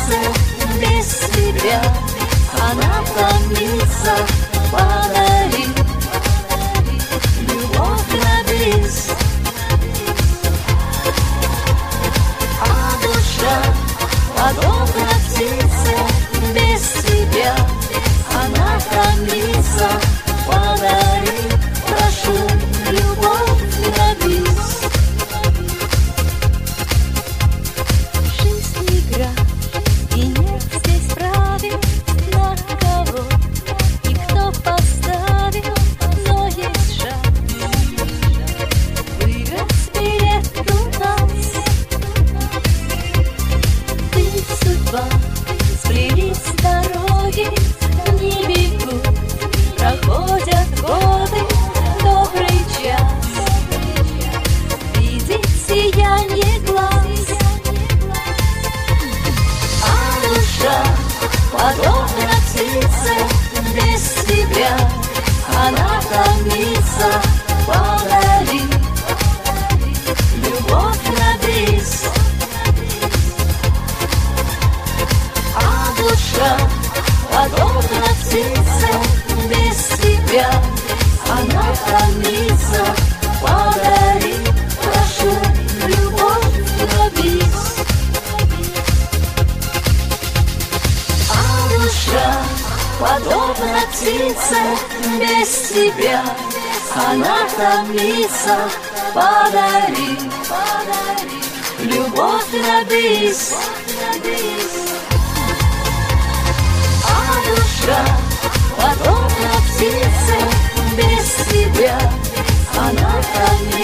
птице без тебя, она томится. Подари любовь на бис, а душа подобна птице без тебя, она томится. Подари, прошу, любовь на бис. Жизнь игра, и нет здесь правил, на кого и кто поставил, но есть шанс выиграть билет у нас. Ты судьба, сплелись дороги, не бегут, проходят годы, добрый час, видеть сияние глаз, а душа подобна птице без тебя, она томится. Подари любовь на бис, а душа подобна птице без тебя, она томится. Подари, прошу, любовь на бис, а душа подобна птице без тебя, она томится. Подари любовь на бис, а душа подобна птице без тебя, она томится.